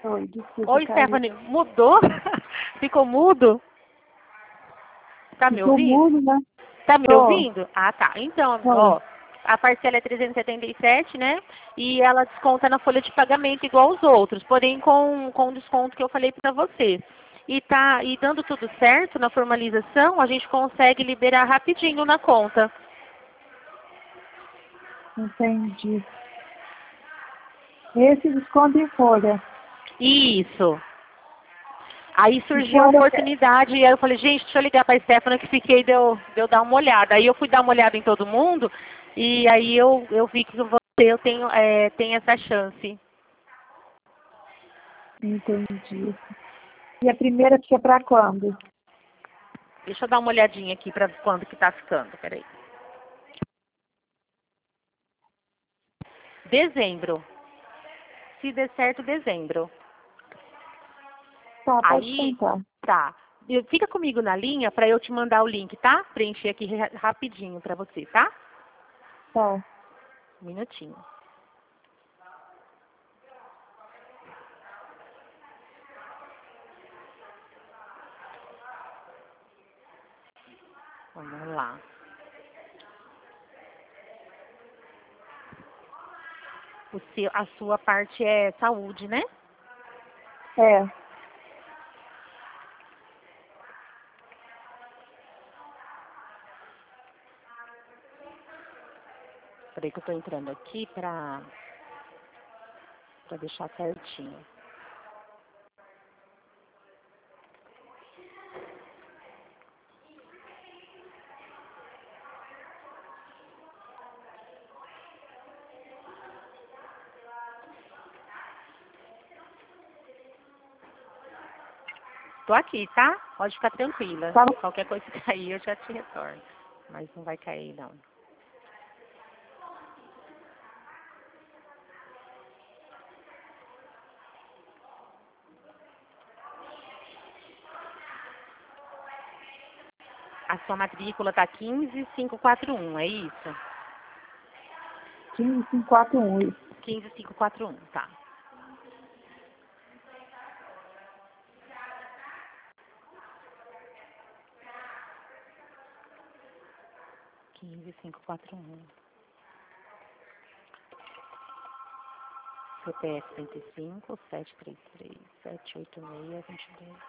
Oi, desculpa, Oi, caiu. Stephanie, mudou? Ficou mudo? Tá me Ficou ouvindo? mudo, né? Tá me Tô. ouvindo? Ah, tá. Então, Tô. ó, a parcela é 377, né? E ela desconta na folha de pagamento igual os outros, porém com o desconto que eu falei pra você. E dando tudo certo na formalização, a gente consegue liberar rapidinho na conta. Entendi. Esse desconto em folha. Isso. Aí E surgiu a quando oportunidade, e aí eu falei, gente, deixa eu ligar pra Stephanie que fiquei de eu dar uma olhada. Aí eu fui dar uma olhada em todo mundo, e aí eu vi que você eu tenho essa chance. Entendi. E a primeira fica para quando? Deixa eu dar uma olhadinha aqui pra quando que tá ficando, peraí. Dezembro. Se der certo, dezembro. Tá, pode Aí, contar. tá. Fica comigo na linha pra eu te mandar o link, tá? Preencher aqui rapidinho pra você, tá? Tá. Um minutinho. Vamos lá. A sua parte é saúde, né? É. Peraí que eu tô entrando aqui pra deixar certinho. Tô aqui, tá? Pode ficar tranquila. Tá bom. Qualquer coisa que cair, eu já te retorno. Mas não vai cair, não. A sua matrícula tá 15541, é isso? 15541, isso. 15541, tá. Quinze cinco quatro um. CPF 35 733 786 22.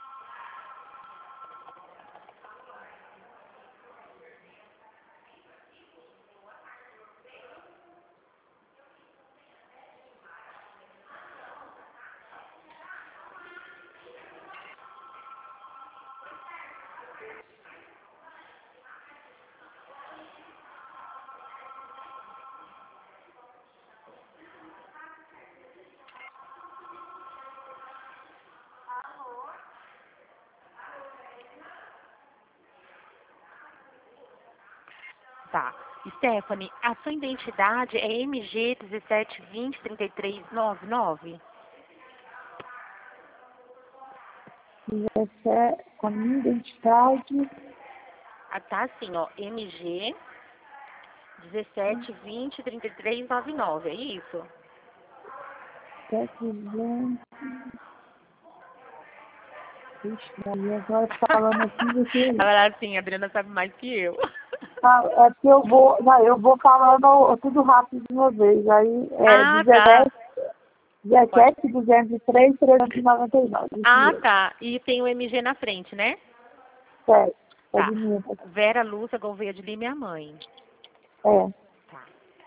Tá. Stephanie, a sua identidade é MG 17203399? E essa é a minha identidade. Ah, tá assim, ó. MG 17203399, é isso? 700. Ixi, Maria, agora falando assim, você... Agora assim, a Adriana sabe mais que eu. Ah, é que eu vou... Não, eu vou falando tudo rápido de uma vez. Aí é Ah, tá. 17, 203, 399. Isso Ah, mesmo. tá. E tem o MG na frente, né? Certo. É Tá. de mim. Vera Lúcia Gouveia de Lima, minha mãe. É. Tá.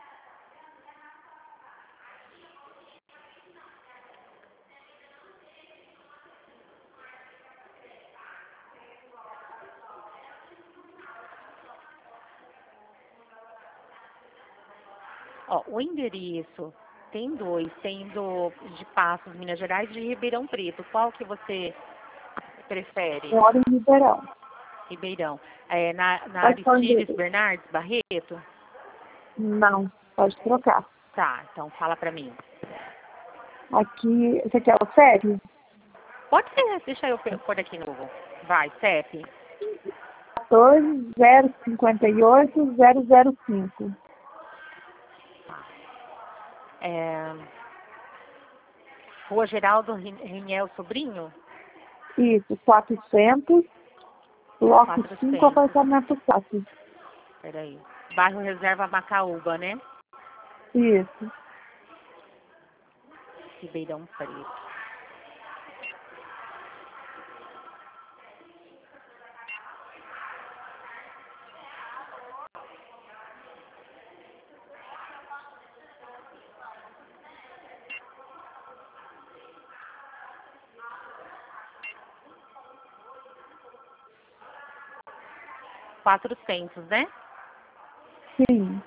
Ó, o endereço tem dois. Tem de Passos, Minas Gerais e de Ribeirão Preto. Qual que você prefere? Eu moro em Ribeirão. Ribeirão. É, na Pode falar Aristides endereço. Bernardes Barreto? Não, pode trocar. Tá, então fala pra mim. Aqui, você quer o CEP? Pode ser, deixa eu pôr aqui no Google. Vai, CEP. 14 058 005. É, Rua Geraldo Riniel Sobrinho? Isso, 400, bloco 400. 5, apartamento 4. Peraí. Bairro Reserva Macaúba, né? Isso. Ribeirão Preto. R$ 400, né? Sim.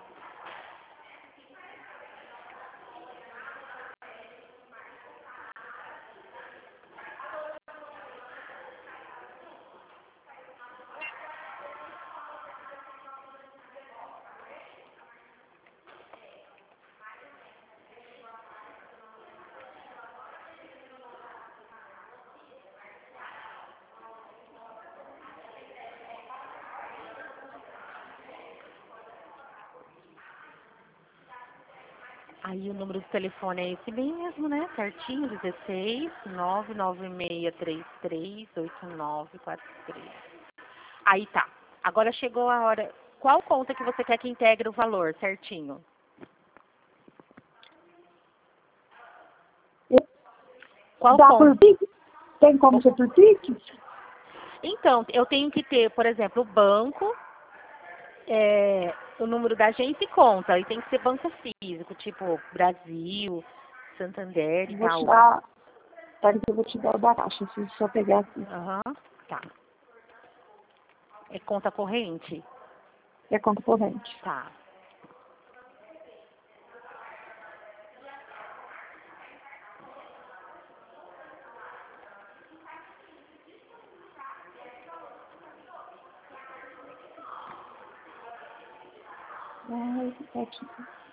Aí o número do telefone é esse mesmo, né? Certinho, 16 996338943. Aí tá. Agora chegou a hora. Qual conta que você quer que integre o valor certinho? Qual Dá conta? por Pix? Tem como ser por Pix? Então, eu tenho que ter, por exemplo, o banco, o número da agência e conta. E tem que ser banco físico, tipo Brasil, Santander e Vou tal. tirar. Peraí que eu vou te dar o da caixa, se só pegar aqui. Aham, tá. É conta corrente? É conta corrente. Tá. Ai, tá aqui.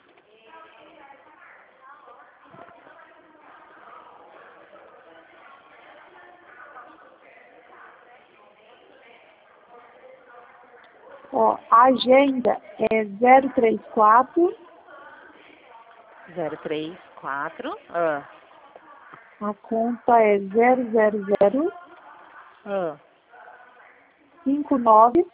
Ó, a agenda é 034, 034. a conta é 000 Ah. 59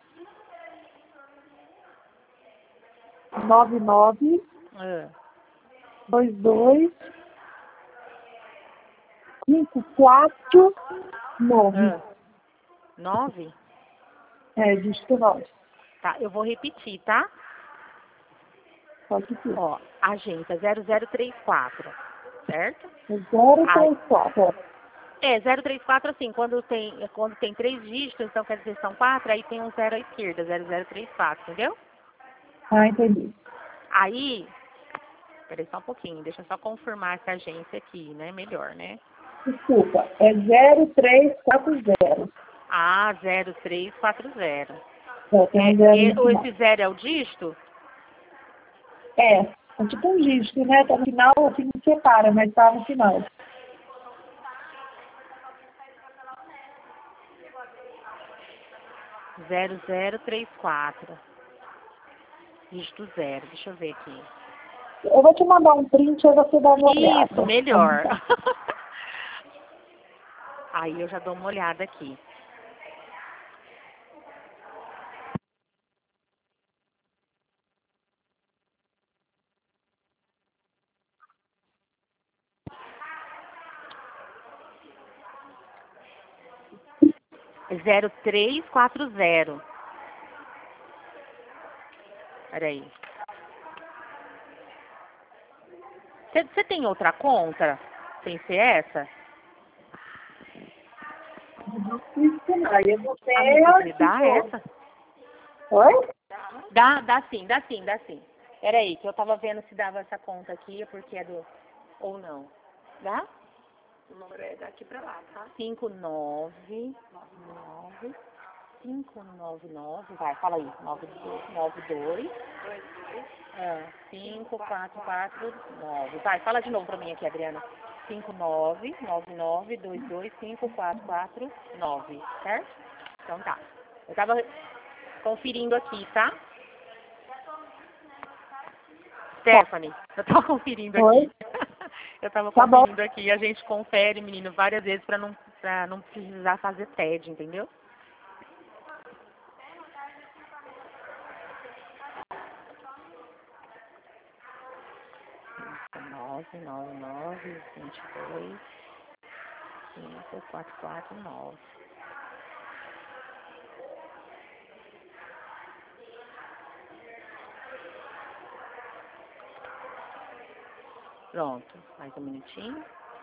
99 Ah. 22 54 9. 9? Dígito 9. Tá, eu vou repetir, tá? Pode ser. Ó, agência 0034, certo? É 034, ó. 034, assim, quando tem 3 dígitos, então quer dizer são 4, aí tem um 0 à esquerda, 0034, entendeu? Ah, entendi. Aí, peraí só um pouquinho, deixa eu só confirmar essa agência aqui, né? Melhor, né? Desculpa, é 0340. Ah, 0340. Tem um zero no final. Esse 0 é o dígito? É tipo um dígito, né? Tá no final, aqui não separa, mas tá no final. 0034. Dígito 0. Deixa eu ver aqui. Eu vou te mandar um print e você dá uma olhada. Isso, melhor. Aí eu já dou uma olhada aqui. É 0340. Peraí. Você tem outra conta? Sem ser essa? Aí eu vou ter... Amiga, você dá essa? Oi? Dá sim. Peraí, que eu tava vendo se dava essa conta aqui, porque é do... Ou não. Dá? O número é daqui pra lá, tá? 599, vai, fala aí. 92. 5449. Vai, fala de novo pra mim aqui, Adriana. 5999225449, certo? Então tá. Eu tava conferindo aqui, tá? Stephanie, eu tô conferindo aqui. Oi? Eu tava Tá bom. conferindo aqui. A gente confere, menino, várias vezes pra não precisar fazer TED, entendeu? Nove, nove, nove, 22, 5, 4, 4, 9. Pronto, mais um minutinho.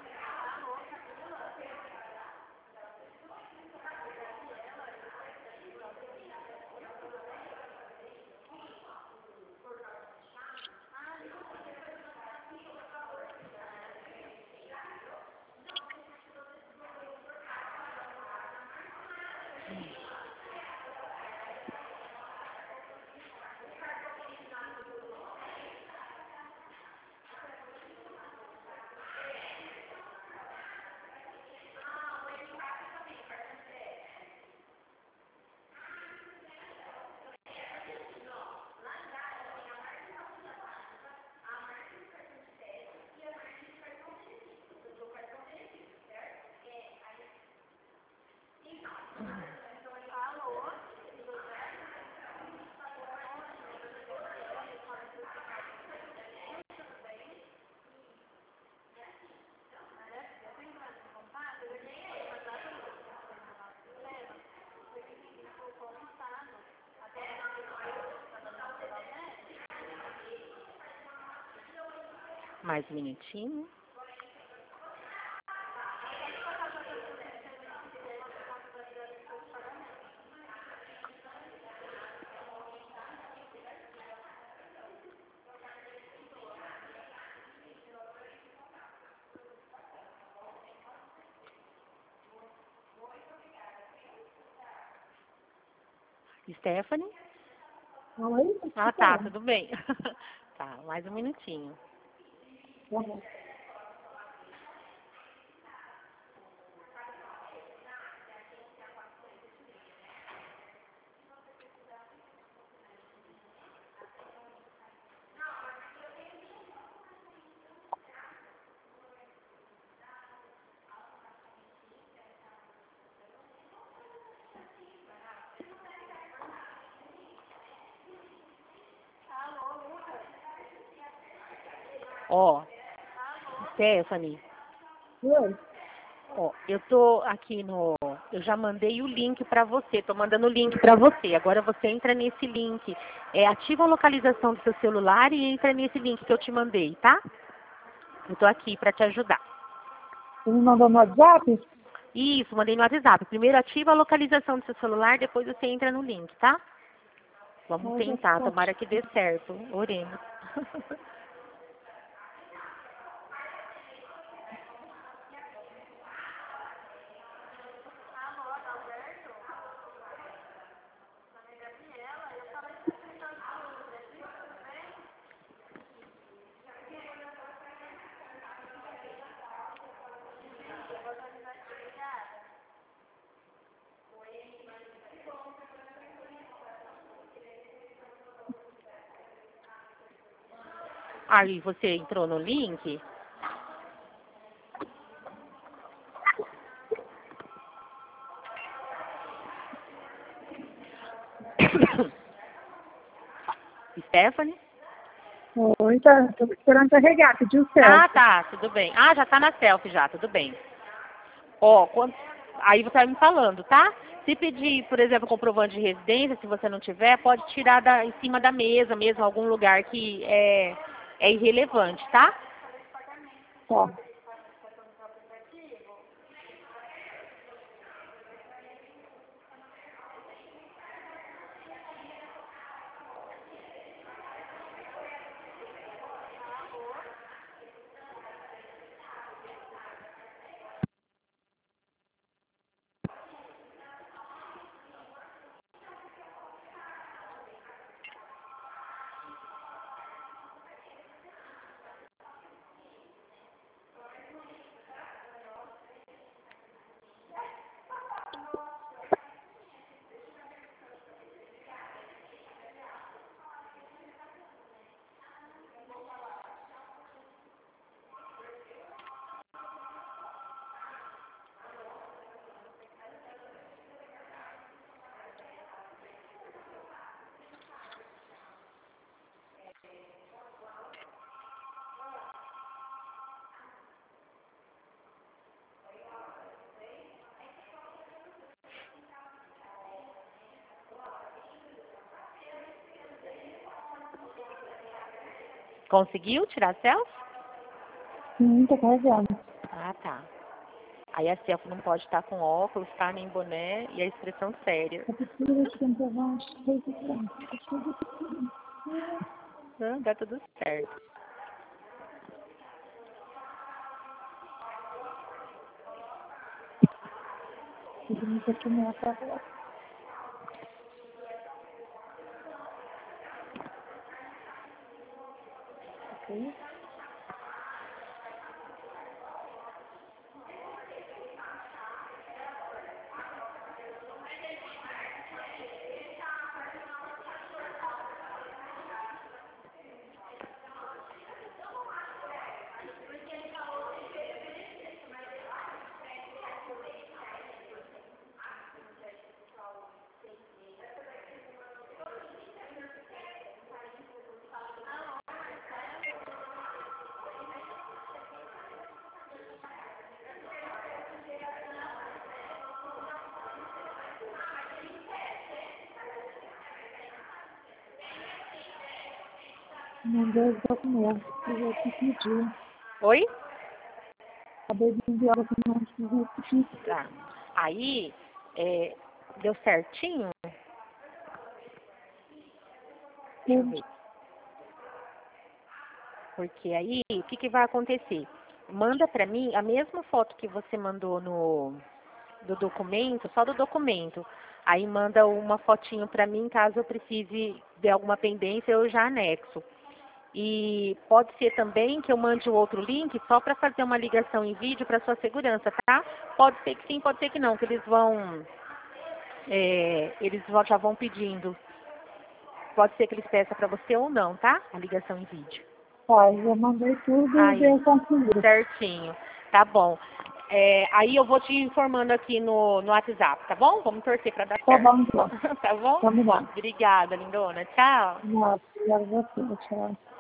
Mais um minutinho. Stephanie? Oi? Ah, tá, tudo bem. Tá, mais um minutinho. Uhum. Ó, Stephanie, Oi? ó, eu tô aqui no... Eu já mandei o link pra você, tô mandando o link pra você. Agora você entra nesse link, ativa a localização do seu celular e entra nesse link que eu te mandei, tá? Eu tô aqui pra te ajudar. Você me mandou no WhatsApp? Isso, mandei no WhatsApp. Primeiro ativa a localização do seu celular, depois você entra no link, tá? Vamos Eu já tentar, tô. tomara que dê certo. Oremos. Aí você entrou no link? Stephanie? Oi, tá. Tô esperando carregar, pediu o Ah, selfie. tá, tudo bem. Ah, já tá na selfie já, tudo bem. Ó, aí você vai me falando, tá? Se pedir, por exemplo, comprovante de residência, se você não tiver, pode tirar em cima da mesa mesmo, algum lugar que é irrelevante, tá? Tá. Conseguiu tirar a selfie? Sim, tô carregando. Ah, tá. Aí a selfie não pode estar com óculos, tá? Nem boné e a expressão séria. Não, dá tudo certo. Ok. Mandei os documentos que eu te pedi. Oi? Acabei de enviar os documentos que eu te pedi. Tá. Aí, deu certinho? Deixa eu ver. Porque aí, o que vai acontecer? Manda pra mim a mesma foto que você mandou do documento, só do documento. Aí manda uma fotinho pra mim, caso eu precise de alguma pendência, eu já anexo. E pode ser também que eu mande o outro link só para fazer uma ligação em vídeo para sua segurança, tá? Pode ser que sim, pode ser que não, que já vão pedindo. Pode ser que eles peçam para você ou não, tá? A ligação em vídeo. Tá, eu mandei tudo e Aí, deu concluído. certinho. Tá bom. Aí eu vou te informando aqui no WhatsApp, tá bom? Vamos torcer para dar Tá certo. bom, então. Tá bom? Combinado. Obrigada, lindona. Tchau. Obrigada a você. Tchau.